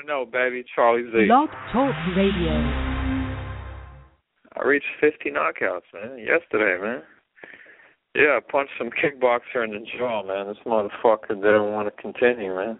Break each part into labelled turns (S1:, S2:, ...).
S1: gotta know, baby. Charlie Z.
S2: Blog Talk Radio.
S1: I reached 50 knockouts, man, yesterday, man. Yeah, I punched some kickboxer in the jaw, man. This motherfucker didn't want to continue, man.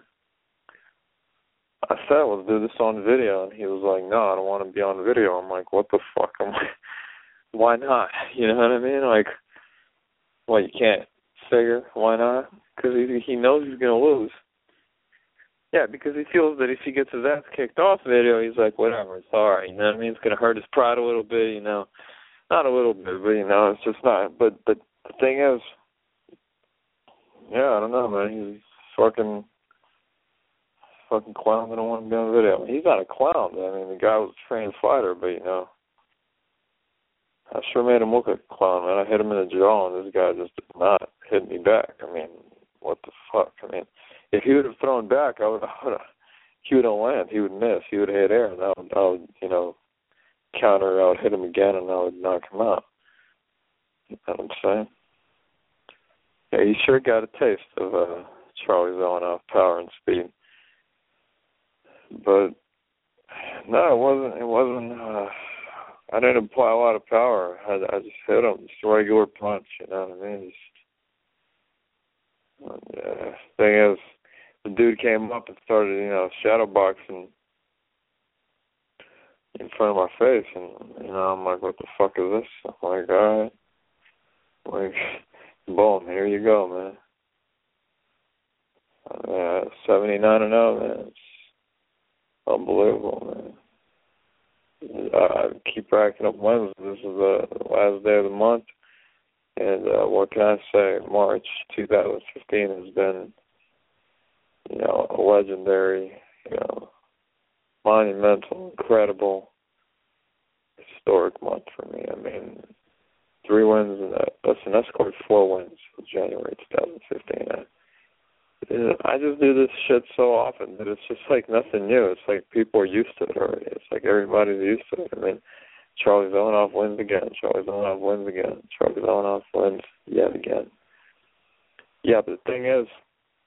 S1: I said, let's do this on video, and he was like, no, I don't want to be on video. I'm like, what the fuck? I'm like, why not? You know what I mean? Like, well, you can't figure, why not? Because he knows he's going to lose. Yeah, because he feels that if he gets his ass kicked off video, he's like, whatever, it's all right. You know what I mean? It's going to hurt his pride a little bit, you know. Not a little bit, but, you know, it's just not. But the thing is, yeah, I don't know, man. He's fucking clown that don't want to be on video. I mean, he's not a clown. I mean, the guy was a trained fighter, but, you know, I sure made him look like a clown, man. I hit him in the jaw, and this guy just did not hit me back. I mean, what the fuck? I mean, if he would have thrown back, he would have landed. He would miss. He would have hit air, and I would, you know, counter. I would hit him again, and I would knock him out. You know what I'm saying? Yeah, he sure got a taste of Charlie Zelenoff power and speed. But no, it wasn't. I didn't apply a lot of power. I just hit him, just a regular punch. You know what I mean? Thing is, the dude came up and started, you know, shadow boxing in front of my face, and you know, I'm like, what the fuck is this? I'm like, all right, like, boom, here you go, man. 79-0, man. It's unbelievable, man. I keep racking up wins. This is the last day of the month, and what can I say? March 2015 has been, you know, a legendary, you know, monumental, incredible, historic month for me. I mean, 3 wins, and I scored 4 wins in January 2015. I just do this shit so often that it's just like nothing new. It's like people are used to it already. It's like everybody's used to it. I mean, Charlie Zelenoff wins again. Charlie Zelenoff wins again. Charlie Zelenoff wins yet again. Yeah, but the thing is,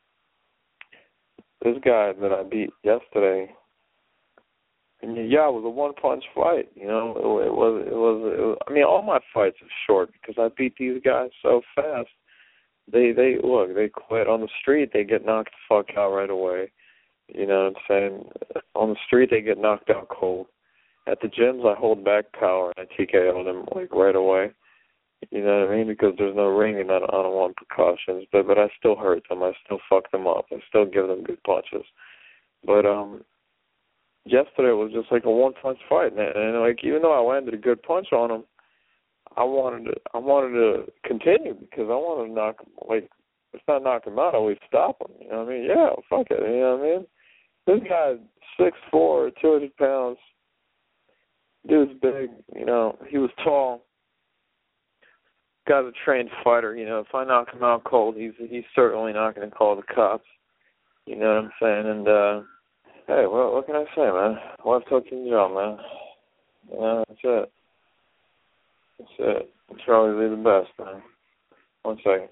S1: this guy that I beat yesterday, and yeah, it was a one-punch fight. You know, it was. I mean, all my fights are short because I beat these guys so fast. They quit on the street. They get knocked the fuck out right away. You know what I'm saying? On the street, they get knocked out cold. At the gyms, I hold back power and I TKO them like right away. You know what I mean? Because there's no ring and I don't want precautions. But I still hurt them. I still fuck them up. I still give them good punches. But yesterday was just like a one-punch fight, and like even though I landed a good punch on him, I wanted to continue because I wanted to knock him, like, if not knock him out, at least stop him. You know what I mean? Yeah, fuck it. You know what I mean? This guy, 6'4", 200 pounds. Dude's big. You know, he was tall. Guy's a trained fighter. You know, if I knock him out cold, he's certainly not going to call the cops. You know what I'm saying? And hey, well, what can I say, man? Life touching the job, man. You know, that's it. That's it. Charlie's the best, man. 1 second.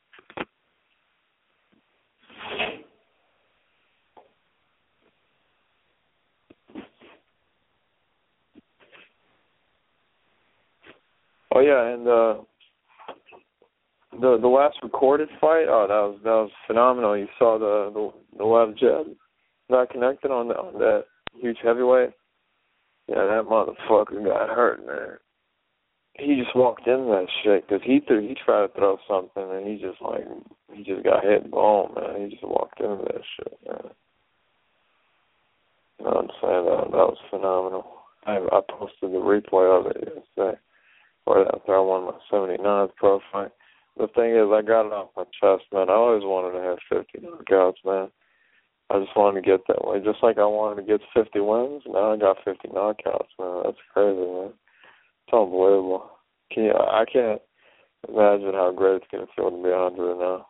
S1: Oh yeah, and the last recorded fight, that was phenomenal. You saw the left jab not connected on that huge heavyweight. Yeah, that motherfucker got hurt, man. He just walked into that shit because he tried to throw something and he just got hit boom, man. He just walked into that shit, man. You know what I'm saying? That was phenomenal. I posted the replay of it yesterday, right after I won my 79th pro fight. The thing is, I got it off my chest, man. I always wanted to have 50 knockouts, man. I just wanted to get that way. Just like I wanted to get 50 wins, now I got 50 knockouts, man. That's crazy, man. It's unbelievable. I can't imagine how great it's going to feel to be 100 now.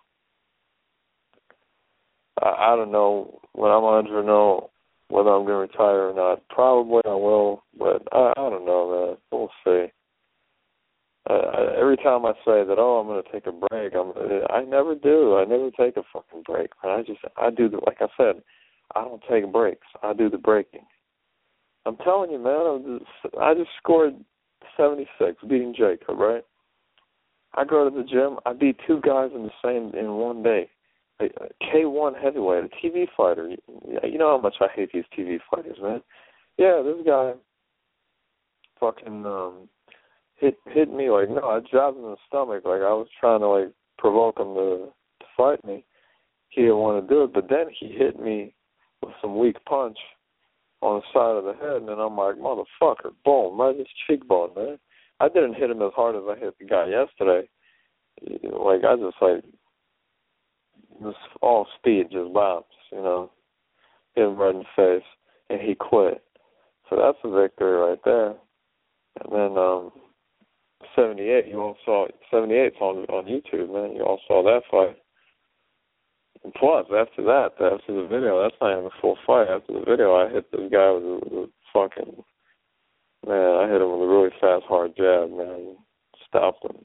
S1: I don't know when I'm 100 now whether I'm going to retire or not. Probably I will, but I don't know, man. We'll see. Every time I say that, I'm going to take a break, I never do. I never take a fucking break. I do, like I said, I don't take breaks. I do the breaking. I'm telling you, man, I just scored 76, beating Jacob, right? I go to the gym. I beat 2 guys in one day. A K1 heavyweight, a TV fighter. You know how much I hate these TV fighters, man. Yeah, this guy fucking hit me like, no, I jabbed him in the stomach. Like, I was trying to, like, provoke him to fight me. He didn't want to do it, but then he hit me with some weak punch on the side of the head, and then I'm like, motherfucker, boom, right in his cheekbone, man. I didn't hit him as hard as I hit the guy yesterday. Like, I just, like, just all speed, just bounce, you know, hit him right in the face, and he quit. So that's a victory right there. And then 78, you all saw 78's on YouTube, man. You all saw that fight. And plus, after the video, that's not even a full fight. After the video, I hit this guy with a fucking, man, I hit him with a really fast, hard jab, man. Stopped him.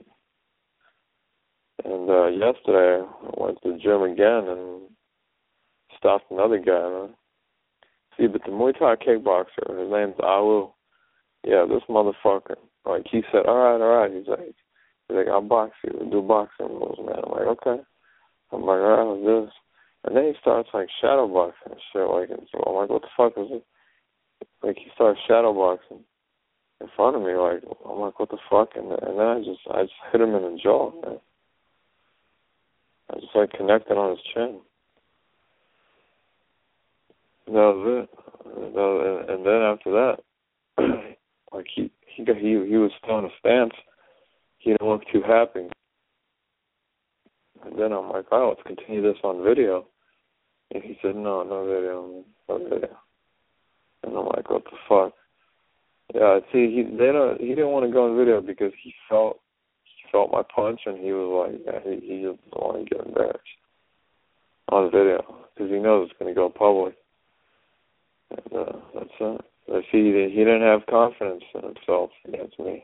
S1: And yesterday, I went to the gym again and stopped another guy, man. See, but the Muay Thai kickboxer, his name's Awu. Yeah, this motherfucker. Like, he said, all right. He's like, I'll box you. We'll do boxing rules, man. I'm like, okay. I'm like, all right, let's do this. And then he starts, like, shadow boxing and shit. Like, and so I'm like, what the fuck is it? Like, he starts shadow boxing in front of me. Like, I'm like, what the fuck? And then I just hit him in the jaw, man. I just, like, connected on his chin. That was it. And then after that, like, he was still in a stance. He didn't look too happy. And then I'm like, oh, let's continue this on video. And he said, no video. And I'm like, what the fuck? Yeah, see, he didn't want to go on video because he felt my punch, and he was like, yeah, he just didn't want to get embarrassed on video because he knows it's going to go public. And that's it. But see, he didn't have confidence in himself against me.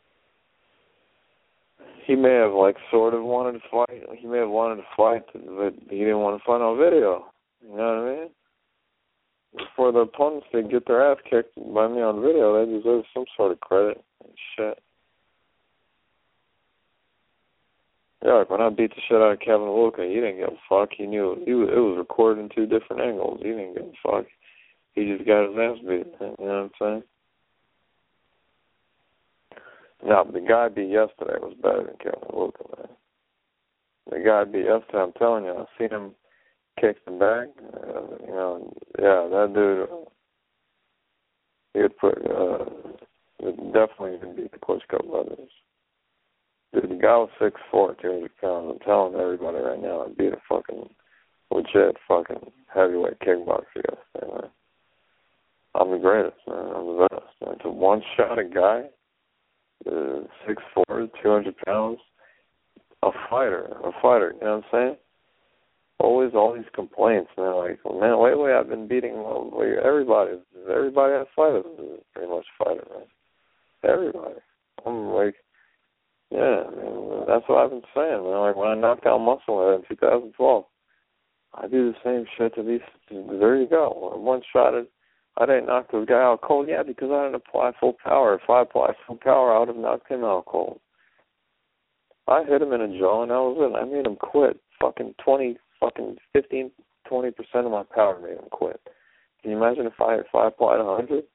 S1: He may have, like, sort of wanted to fight. He may have wanted to fight, but he didn't want to fight on video. You know what I mean? For the opponents to get their ass kicked by me on video, they deserve some sort of credit and shit. Yeah, like when I beat the shit out of Kevin Luca, he didn't give a fuck. He knew it was recorded in 2 different angles. He didn't give a fuck. He just got his ass beat. You know what I'm saying? No, the guy I beat yesterday was better than Kevin Luca, man. The guy I beat yesterday, I'm telling you, I seen him kick the bag. You know, yeah, that dude, he would definitely even beat the Klitschko brothers. Dude, the guy was 6'4", 200 pounds. I'm telling everybody right now, I beat a fucking legit fucking heavyweight kickboxer yesterday, man. I'm the greatest, man. I'm the best. Man. It's a one-shot guy, 6'4", 200 pounds, a fighter, you know what I'm saying? Always all these complaints, man. Like, man, lately I've been beating everybody. Everybody I fight is pretty much a fighter, man. Everybody. I'm like, yeah, man, that's what I've been saying, man. Like, when I knocked out Muscle in 2012, I do the same shit to these. There you go. One-shotted. I didn't knock this guy out cold, yeah, because I didn't apply full power. If I applied full power, I would have knocked him out cold. I hit him in the jaw, and that was it. I made him quit. 15, 20% of my power made him quit. Can you imagine if I applied 100?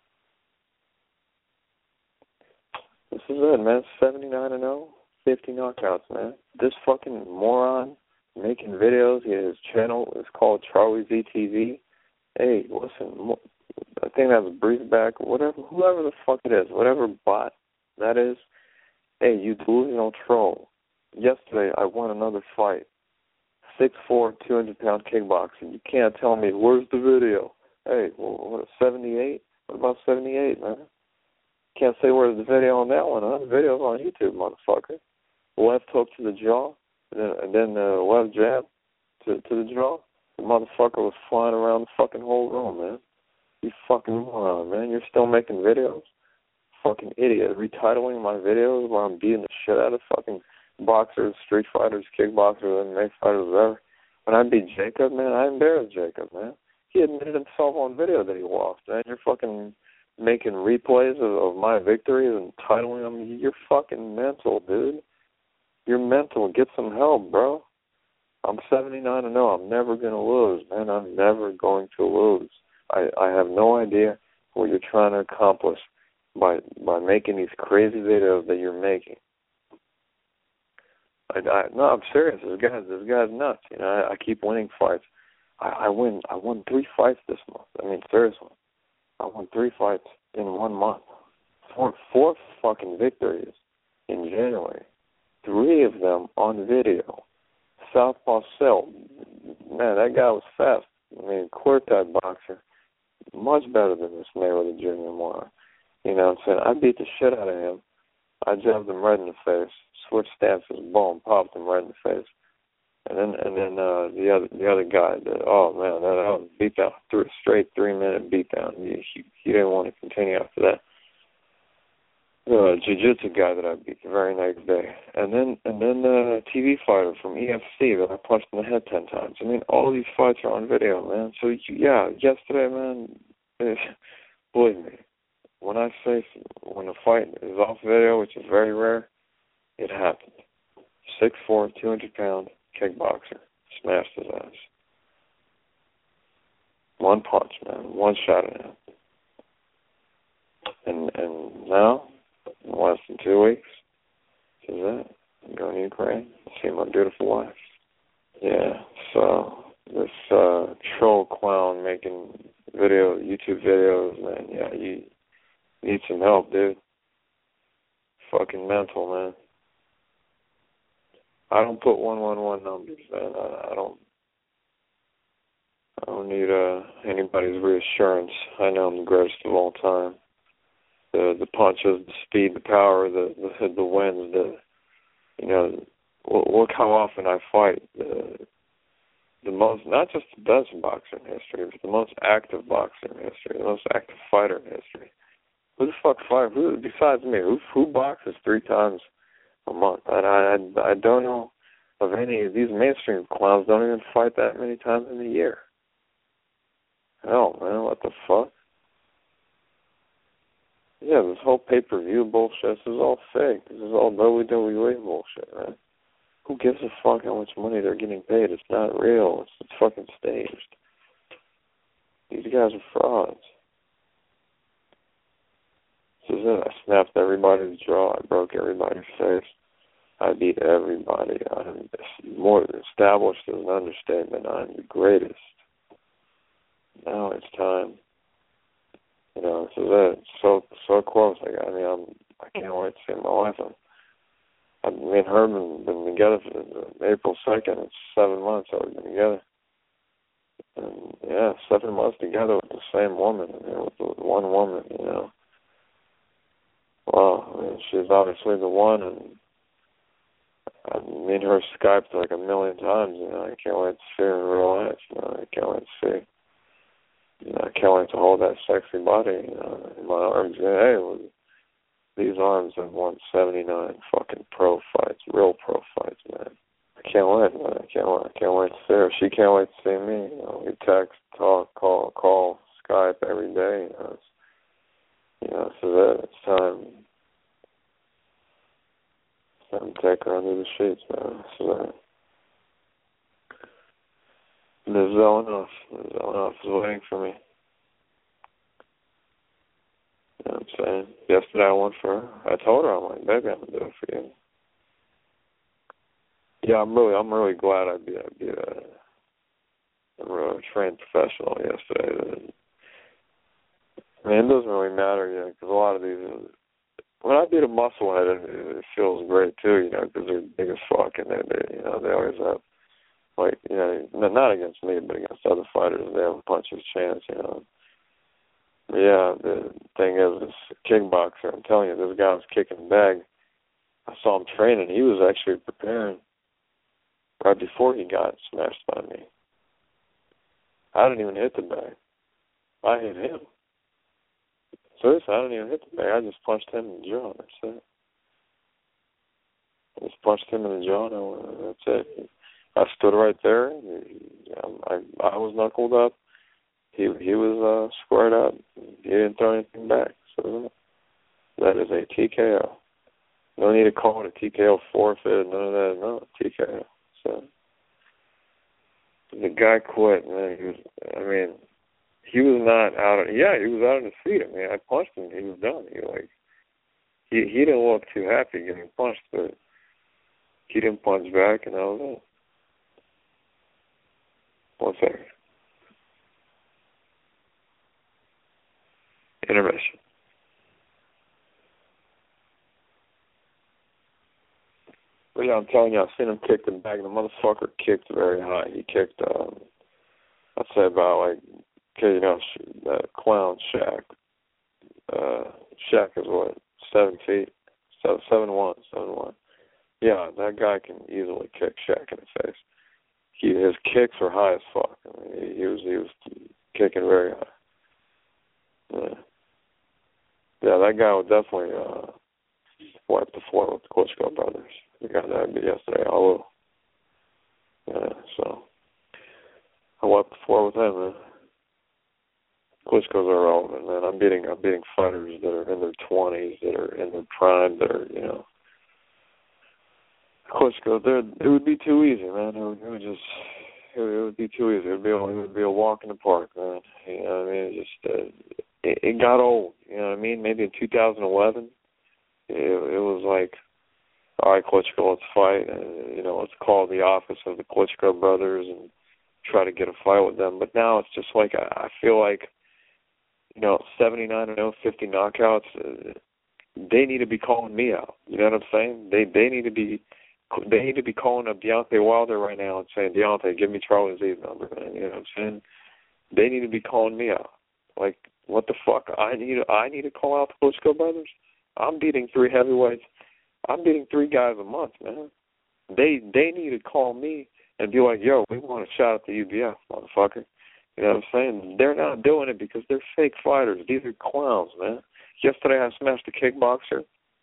S1: This is it, man. 79-0, 50 knockouts, man. This fucking moron making videos. His channel is called Charlie ZTV. Hey, listen, I think that's Breezeback, whoever the fuck it is, whatever bot that is. Hey, you delusional troll. Yesterday, I won another fight. 6'4", 200-pound kickboxing. You can't tell me, where's the video? Hey, well, what, 78? What about 78, man? Can't say where's the video on that one, huh? The video's on YouTube, motherfucker. Left hook to the jaw, and then the left jab to the jaw. The motherfucker was flying around the fucking whole room, man. You fucking moron, man. You're still making videos? Fucking idiot. Retitling my videos where I'm beating the shit out of fucking boxers, street fighters, kickboxers, MMA fighters, whatever. When I beat Jacob, man, I embarrassed Jacob, man. he admitted himself on video that he lost, man. You're fucking making replays of my victories and titling them. You're fucking mental, dude. You're mental. Get some help, bro. I'm 79-0. I'm never going to lose, man. I'm never going to lose. I have no idea what you're trying to accomplish by making these crazy videos that you're making. No, I'm serious. This guy's nuts. You know, I keep winning fights. I won 3 fights this month. I mean, seriously. I won 3 fights in 1 month. 4 fucking victories in January. 3 of them on video. Southpaw Cell. Man, that guy was fast. I mean, quartet boxer. Much better than this Mayweather Jr. Moore. You know what I'm saying? I beat the shit out of him. I jabbed him right in the face. Switched stances, boom, popped him right in the face. And then the other guy, that was a beat down, straight 3-minute beat down. He didn't want to continue after that. The jiu-jitsu guy that I beat the very next day, and then the TV fighter from EFC that I punched in the head 10 times. I mean, all these fights are on video, man. So yeah, yesterday, man, believe me, when I say when a fight is off video, which is very rare, it happened. 6'4", 200-pound kickboxer smashed his ass. 1 punch, man, 1 shot at him, and now. In less than 2 weeks, this is it. I'm going to Ukraine to see my beautiful wife. Yeah, so this troll clown making YouTube videos, man, yeah, you need some help, dude. Fucking mental, man. I don't put 111 numbers, man. I don't need anybody's reassurance. I know I'm the greatest of all time. The punches, the speed, the power, the wins, look how often I fight. The most, not just the best boxer in history, but the most active boxer in history, the most active fighter in history. Who the fuck fights? Who besides me? Who boxes 3 times a month? I don't know of any of these mainstream clowns. Don't even fight that many times in a year. Hell, man, what the fuck? Yeah, this whole pay-per-view bullshit, this is all fake. This is all WWE bullshit, man. Who gives a fuck how much money they're getting paid? It's not real. It's fucking staged. These guys are frauds. This is it. I snapped everybody's jaw. I broke everybody's face. I beat everybody. I'm more established as an understatement. I'm the greatest. Now it's time. You know, this is it. So close. I can't wait to see my wife. Me and her have been together for April 2nd. It's 7 months that we've been together. And yeah, 7 months together with the same woman, with one woman, you know. Well, I mean, she's obviously the one, and me and her Skyped like 1 million times, you know. I can't wait to see her in real life, you know. I can't wait to see. You know, I can't wait to hold that sexy body, you know, in my arms. Hey, these arms have won 79 fucking pro fights, real pro fights, man. I can't wait, man. I can't wait to see her. She can't wait to see me. You know, we text, talk, call, Skype every day. You know, so that it's time. It's time to take her under the sheets, man. So that. Ms. Zelenoff is waiting for me. You know what I'm saying? Yesterday I went for her. I told her, I'm like, baby, I'm gonna do it for you. Yeah, I'm really glad I beat a trained professional yesterday. I mean, it doesn't really matter, you know, because a lot of these, when I beat a musclehead, it feels great too, you know, because they're big as fuck, and they always have, like, you know, not against me, but against other fighters, they have a puncher's chance, you know. But yeah, the thing is, this kickboxer, I'm telling you, this guy was kicking bag. I saw him training. He was actually preparing right before he got smashed by me. I didn't even hit the bag. I hit him. Seriously, I didn't even hit the bag. I just punched him in the jaw. That's it. I just punched him in the jaw, and that's it. I stood right there. I was knuckled up. he was squared up. He didn't throw anything back. So that is a TKO. No need to call it a TKO forfeit, none of that. No, TKO. So the guy quit, man. He was not out. He was out on his feet. I mean, I punched him. He was done. He didn't look too happy getting punched, but he didn't punch back, and that was it. 1 second. Intermission. But yeah, I'm telling you, I've seen him kick the bag. The motherfucker kicked very high. He kicked, I'd say about that clown Shaq. Shaq is what, 7 feet? 7'1". Yeah, that guy can easily kick Shaq in the face. His kicks are high as fuck. I mean, he was kicking very high. Yeah, that guy would definitely wipe the floor with the Klitschko brothers. The guy that I beat yesterday, I will. Yeah, so I wiped the floor with him, man. Klitschko's are irrelevant, man. I'm beating fighters that are in their 20s, that are in their prime, that are, Klitschko, it would be too easy, man. It would be too easy. It would be a walk in the park, man. You know what I mean? It got old. You know what I mean? Maybe in 2011, it was like, all right, Klitschko, let's fight. Let's call the office of the Klitschko brothers and try to get a fight with them. But now it's just like I feel like, 79-0, 50 knockouts. They need to be calling me out. You know what I'm saying? They need to be calling up Deontay Wilder right now and saying, Deontay, give me Charlie Z's number, man. You know what I'm saying? They need to be calling me out. Like, what the fuck? I need to call out the Klitschko brothers? I'm beating 3 heavyweights. I'm beating 3 guys a month, man. They need to call me and be like, yo, we want to shout out the UBF, motherfucker. You know what I'm saying? They're not doing it because they're fake fighters. These are clowns, man. Yesterday I smashed a kickboxer,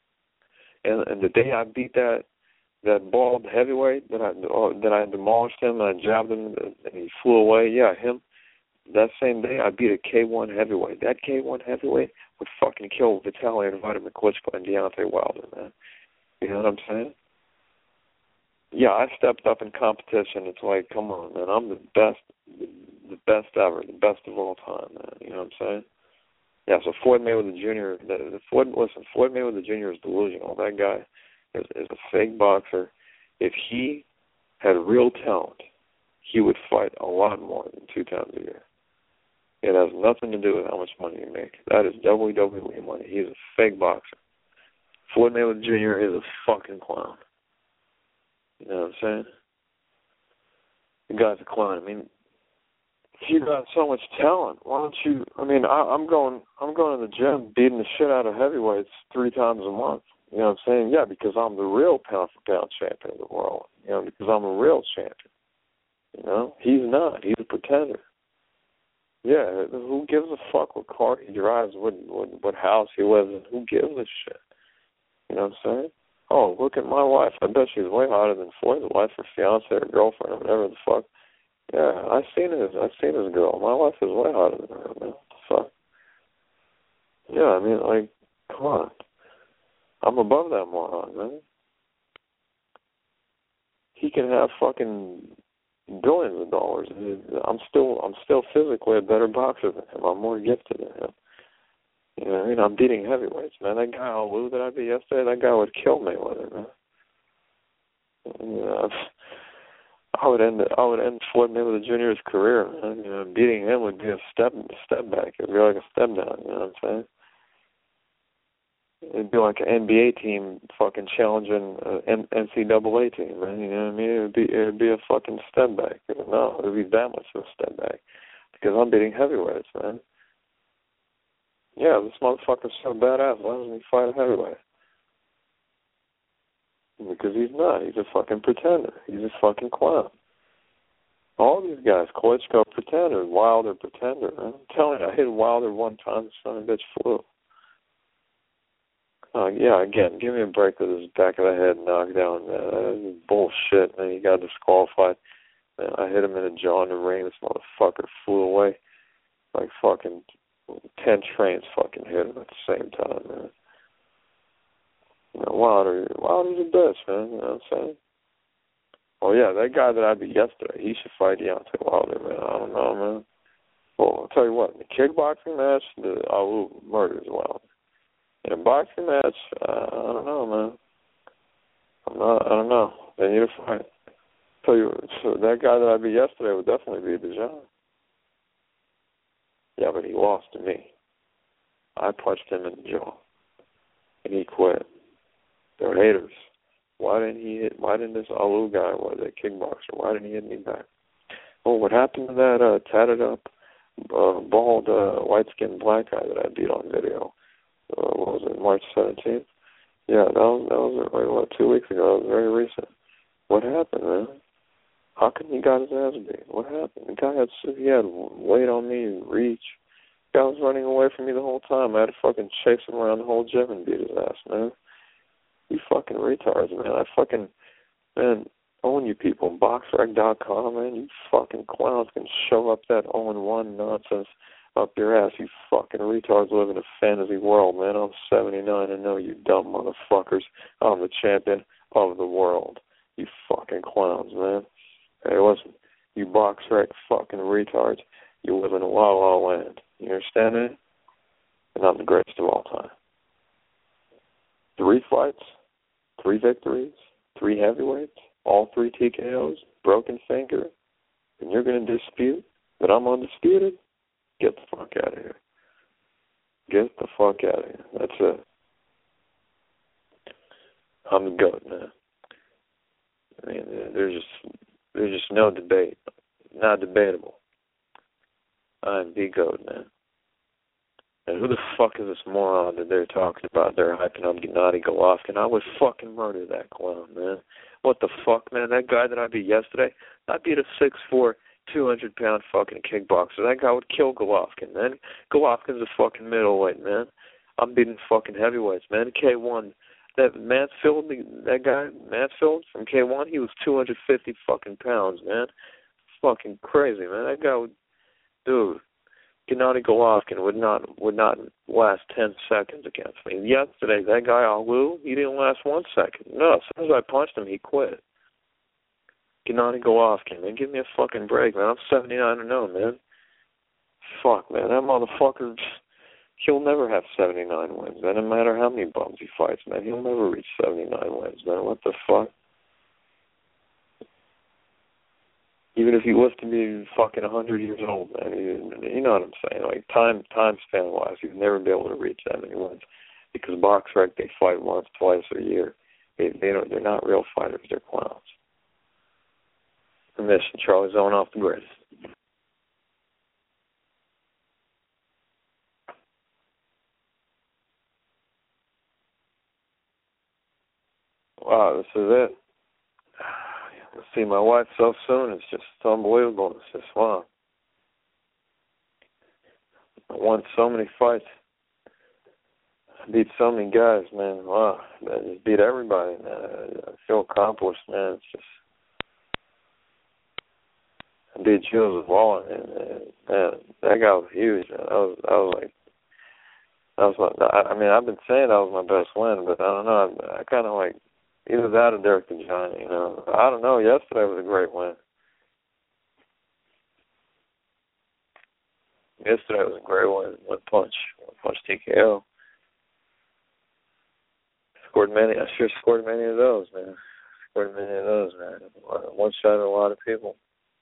S1: and the day I beat that bald heavyweight that I demolished him and I jabbed him and he flew away. Yeah, him. That same day I beat a K1 heavyweight. That K1 heavyweight would fucking kill Vitaly and Vladimir Klitschko and Deontay Wilder, man. You know what I'm saying? Yeah, I stepped up in competition. It's like, come on, man. I'm the best ever, the best of all time, man. You know what I'm saying? Yeah, so Floyd Mayweather Jr., Floyd Mayweather Jr. is delusional. That guy is a fake boxer. If he had real talent, he would fight a lot more than 2 times a year. It has nothing to do with how much money you make. That is WWE money. He's a fake boxer. Floyd Mayweather Jr. is a fucking clown. You know what I'm saying? The guy's a clown. I mean, if you got so much talent, why don't you? I mean, I'm going to the gym beating the shit out of heavyweights 3 times a month. You know what I'm saying? Yeah, because I'm the real pound for pound champion of the world. You know, because I'm a real champion. You know, he's not. He's a pretender. Yeah, who gives a fuck what car he drives, what house he lives in? Who gives a shit? You know what I'm saying? Oh, look at my wife. I bet she's way hotter than Floyd's wife or fiance or girlfriend or whatever the fuck. Yeah, I've seen his girl. My wife is way hotter than her, man. What the fuck? Yeah, I mean, like, come on. I'm above that moron, man. He can have fucking billions of dollars. I'm still physically a better boxer than him. I'm more gifted than him. You know what I mean? I'm beating heavyweights, man. That guy Alou that I beat yesterday, that guy would kill Mayweather, man. You know, I would end Floyd Mayweather Jr.'s career, man. You know, beating him would be a step back. It would be like a step down. You know what I'm saying? It'd be like an NBA team fucking challenging an NCAA team, man. You know what I mean? It'd be a fucking step back. No, it'd be that much of a step back because I'm beating heavyweights, man. Yeah, this motherfucker's so badass. Why doesn't he fight a heavyweight? Because he's not. He's a fucking pretender. He's a fucking clown. All these guys, Klitschko pretender, Wilder pretender. Man. I'm telling you, I hit Wilder one time, the son of a bitch flew. Yeah, again, give me a break with his back of the head knockdown, man. That is bullshit, man. He got disqualified. Man, I hit him in the jaw in the ring. This motherfucker flew away. like fucking 10 trains fucking hit him at the same time, man. You know, Wilder's a bitch, man. You know what I'm saying? Oh yeah, that guy that I beat yesterday, he should fight Deontay Wilder, man. I don't know, man. Well, I'll tell you what, in the kickboxing match, the Alu murders Wilder. In a boxing match, I don't know, man. I don't know. They need a fight. Tell you, so that guy that I beat yesterday would definitely be Dejan. Yeah, but he lost to me. I punched him in the jaw, and he quit. They're haters. Why didn't this Alu guy, that kickboxer, why didn't he hit me back? Oh, what happened to that tatted up, bald, white-skinned black guy that I beat on video? What was it, March 17th? Yeah, that was 2 weeks ago. That was very recent. What happened, man? How come he got his ass beat? What happened? The guy he had weight on me, reach. The guy was running away from me the whole time. I had to fucking chase him around the whole gym and beat his ass, man. You fucking retards, man. Man, own you people. BoxRec.com, man. You fucking clowns can shove up that 0-1 nonsense up your ass. You fucking retards live in a fantasy world, man. I'm 79 and know, you dumb motherfuckers. I'm the champion of the world. You fucking clowns, man. Hey, listen, you BoxRec fucking retards. You live in a la-la land. You understand me? And I'm the greatest of all time. 3 fights, 3 victories, 3 heavyweights, all 3 TKOs, broken finger, and you're going to dispute that I'm undisputed? Get the fuck out of here. Get the fuck out of here. That's it. I'm the GOAT, man. I mean, there's just no debate. Not debatable. I'm the GOAT, man. And who the fuck is this moron that they're talking about? They're hyping up Gennady Golovkin. I would fucking murder that clown, man. What the fuck, man? That guy that I beat yesterday, I beat a 6'4", 200-pound fucking kickboxer. That guy would kill Golovkin, man. Golovkin's a fucking middleweight, man. I'm beating fucking heavyweights, man. K1, that Mansfield, that guy, Mansfield from K1, he was 250 fucking pounds, man. Fucking crazy, man. That guy would, dude. Gennady Golovkin would not last 10 seconds against me. Yesterday, that guy Alu, he didn't last 1 second. No, as soon as I punched him, he quit. Gennady Golovkin, man, give me a fucking break, man. I'm 79-0, man. Fuck, man, that motherfucker, he'll never have 79 wins, man. No matter how many bums he fights, man, he'll never reach 79 wins, man. What the fuck? Even if he was to be fucking 100 years old, man, you know what I'm saying? Like, time span-wise, he'd never be able to reach that many wins. Because BoxRec, they fight once, twice a year. They're not real fighters, they're clowns. Permission, Charlie Zone off the grid. Wow, this is it. To see my wife so soon, it's just unbelievable. It's just, wow. I won so many fights. I beat so many guys, man. Wow. I just beat everybody, man. I feel accomplished, man. It's just, I beat Joseph Wall, and man, that guy was huge, man. I mean, I've been saying that was my best win, but I don't know. I kind of like, either that or Derek Dejan, you know. I don't know. Yesterday was a great win. Yesterday was a great win. One punch TKO. I sure scored many of those, man. One shot at a lot of people.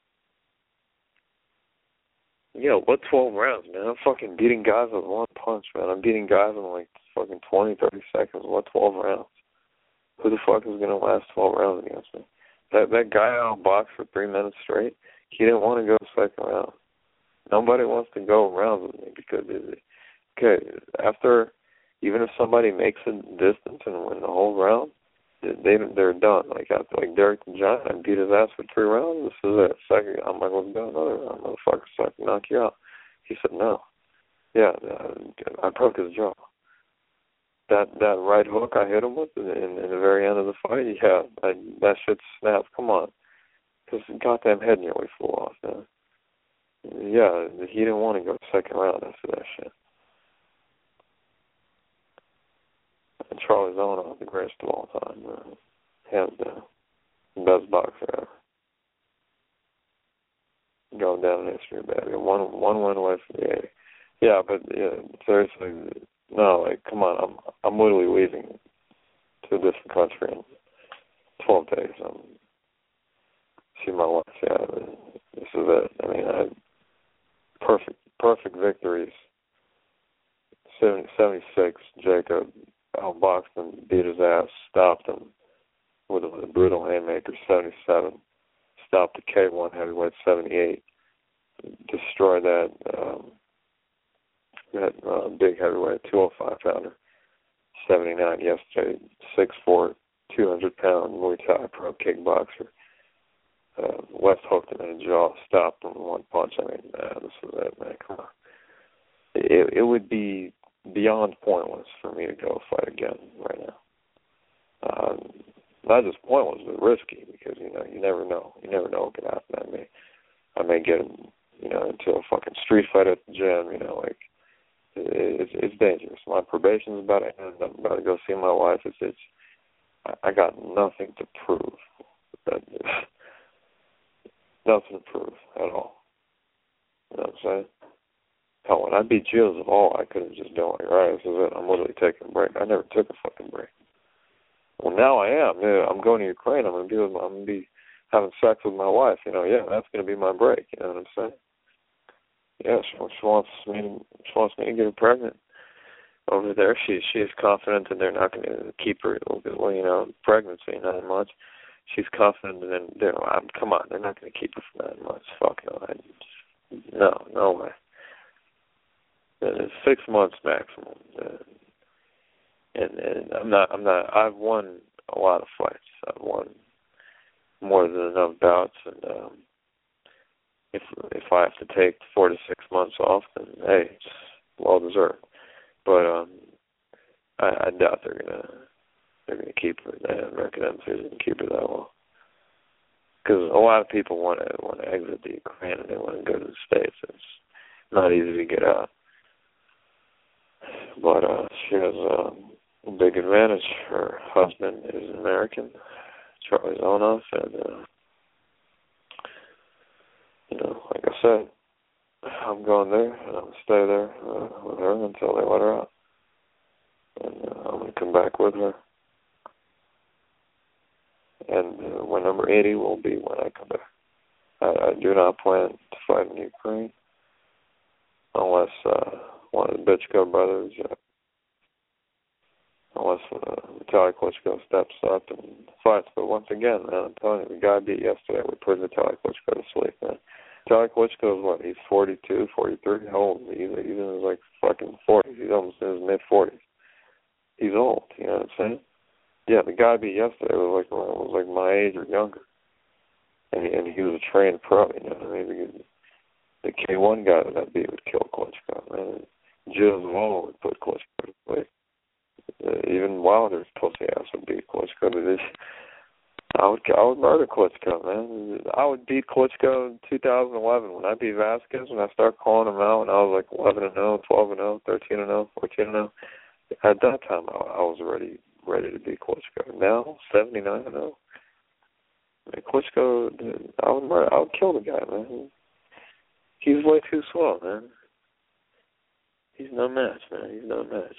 S1: Yeah, what 12 rounds, man? I'm fucking beating guys with one punch, man. I'm beating guys in like fucking 20, 30 seconds. What 12 rounds? Who the fuck is going to last 12 rounds against me? That guy outboxed for 3 minutes straight, he didn't want to go second round. Nobody wants to go rounds with me because, okay, after, even if somebody makes a distance and win the whole round, they're done. Like Derek Dejan, I beat his ass for 3 rounds. This is it. Second, I'm like, let's go another round, motherfucker, so I can knock you out. He said no. Yeah, I broke his jaw. That right hook I hit him with in the very end of the fight, yeah, that shit snapped. Come on. His goddamn head nearly flew off, man. Yeah, he didn't want to go second round after that shit. And Charlie Zona, the greatest of all time, has the best boxer ever. Going down in history, baby. One win away from the 80. Yeah, but seriously, no, like, come on, I'm literally leaving to a different country in 12 days. See my wife. Yeah, this is it. I mean, perfect victories. 76, Jacob outboxed him, beat his ass, stopped him with a brutal haymaker. 77, stopped the K1 heavyweight. 78, destroyed that big heavyweight 205 pounder. 79 yesterday, 6'4", 200-pound Muay Thai pro kickboxer. West hooked him in the jaw, stopped him with one punch. I mean, this is it, man. Come on. It would be beyond pointless for me to go fight again right now. Not just pointless, but risky, because you never know. You never know what could happen. I may get into a fucking street fight at the gym. Like it's dangerous. My probation's about to end. I'm about to go see my wife. I got nothing to prove. Nothing to prove at all. You know what I'm saying? Hell, when I beat Gilles of all, I could have just been like, all right, this is it. I'm literally taking a break. I never took a fucking break. Well, now I am. Yeah, I'm going to Ukraine. I'm gonna be having sex with my wife. Yeah, that's gonna be my break. You know what I'm saying? Yeah, she wants me to get her pregnant over there. She is confident that they're not going to keep her. Pregnancy 9 months. She's confident that come on, they're not going to keep her for 9 months. Fuck no, no way. It's 6 months maximum. And I'm not. I've won a lot of fights. I've won more than enough bouts, and if I have to take 4 to 6 months off, then hey, it's well deserved. But I doubt they're gonna keep her. American embassies didn't keep her that long, because a lot of people want to exit the Ukraine and they want to go to the States. It's not easy to get out. But she has a big advantage. Her husband is American, Charlie Zonoff, and like I said, I'm going there and I'm gonna stay there with her until they let her out, and I'm gonna come back with her. And when number 80 will be when I come back. I do not plan to fight in Ukraine unless one of the Bitchko brothers, unless Vitaly Klitschko steps up and fights. But once again, man, I'm telling you, the guy beat yesterday. We put Vitaly Klitschko to sleep, man. Vitaly Klitschko is what? He's 42, 43. How old is he? He's in his fucking 40s. He's almost in his mid-40s. He's old. You know what I'm saying? Yeah, the guy beat yesterday was like my age or younger, and he was a trained pro. You know what I mean? The K1 guy that beat would kill Klitschko, man. Gilles Wall would put Klitschko to sleep. Even Wilder's pussy ass would beat Klitschko. I would murder Klitschko, man. I would beat Klitschko in 2011 when I beat Vasquez. When I started calling him out, and I was like 11-0, 12-0, 13-0, 14-0. At that time, I was ready to beat Klitschko. Now 79-0. I mean, Klitschko, I would kill the guy, man. He's way too slow, man. He's no match, man. He's no match.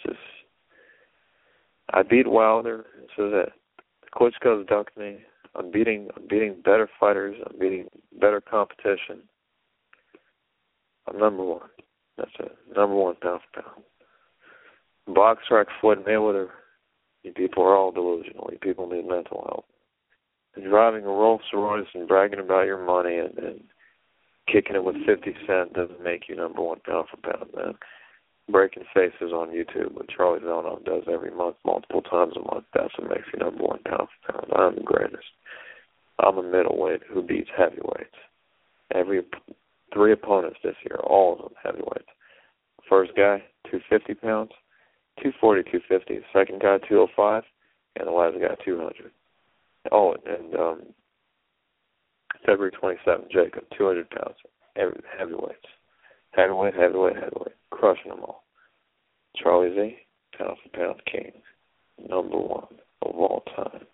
S1: I beat Wilder. This is it. Klitschko's ducked me. I'm beating better fighters. I'm beating better competition. I'm number one. That's it. Number one pound for pound. BoxRec, Floyd Mayweather. You people are all delusional. You people need mental health. And driving a Rolls Royce and bragging about your money and kicking it with 50 Cent doesn't make you number one pound for pound, man. Breaking faces on YouTube, what Charlie Zonoff does every month, multiple times a month, that's what makes you number one pound for pound. I'm the greatest. I'm a middleweight who beats heavyweights. Every 3 opponents this year, all of them heavyweights. First guy, 250 pounds, 240, 250. Second guy, 205, and the last guy, 200. Oh, and February 27th, Jacob, 200 pounds. heavyweights. Heavyweight, crushing them all. Charlie Z, pound for pound king, #1 of all time.